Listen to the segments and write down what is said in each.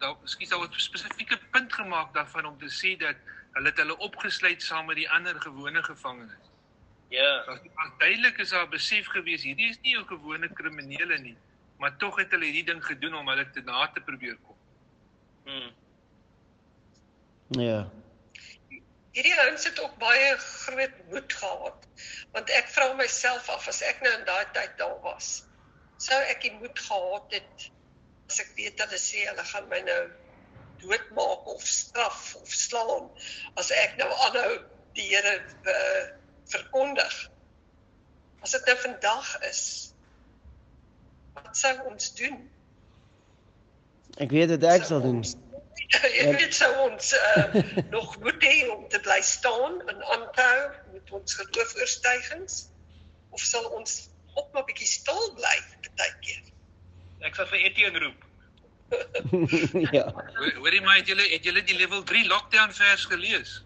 daar word 'n spesifieke punt gemaak daarvan om te sê dat hulle opgesluit saam met die ander gewone gevangenes. Ja. Duidelik is daar besef gewees, hierdie is nie 'n gewone kriminele nie, maar tog het hulle hierdie ding gedoen om hulle te na te probeer kom. Ja. Hierdie ouens het ook baie groot moed gehad, want ek vra myself af, as ek nou in daai tyd daar was, sou ek die moed gehad het, as ek weet hulle sê, hulle gaan my nou doodmaak of straf of slaan, as ek nou aanhou die Here verkondig. As dit nou vandag is, wat sou ons doen? Ek weet wat ek sal doen. Ek weet sou ons nog moet hê om te bly staan en aanhou met ons geloofoortuigings, of sal ons ook maar bietjie stil bly partykeer? Ek sal vir Etienne roep. Ja. Hoorie maar, het julle die level 3 lockdown vers gelees?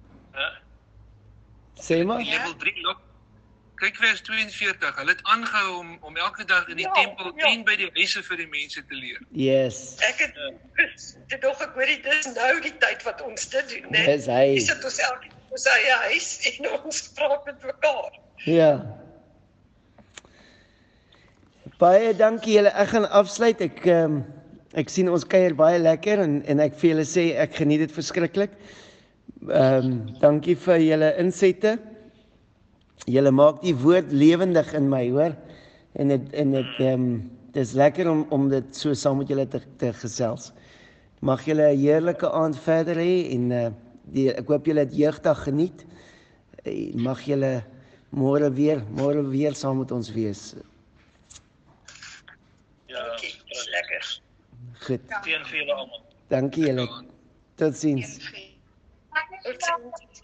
Sê maar. Die level 3 lockdown. Kyk vers 42, hulle het aangehou om elke dag in die tempel en by die huise vir die mense te leer. Yes. Ek het nog ek weet dis nou die tyd wat ons dit doen, né? Dis hy. Ons sit ons elke in ons eie huis en ons praat met mekaar. Ja. Baie dankie julle. Ek gaan afsluit. Ek sien ons kuier baie lekker en ek vir julle sê ek geniet dit verskriklik. Dankie vir julle insette. Julle maak die woord lewendig in my, hoor. En dit is lekker om dit so saam met julle te gesels. Mag julle 'n heerlike aand verder hê en ek hoop julle het jeugdag geniet. Mag julle môre weer saam met ons wees. Ja, Dis lekker. Goed. Teen vir julle almal. Dankie julle. Totsiens. Tot ziens.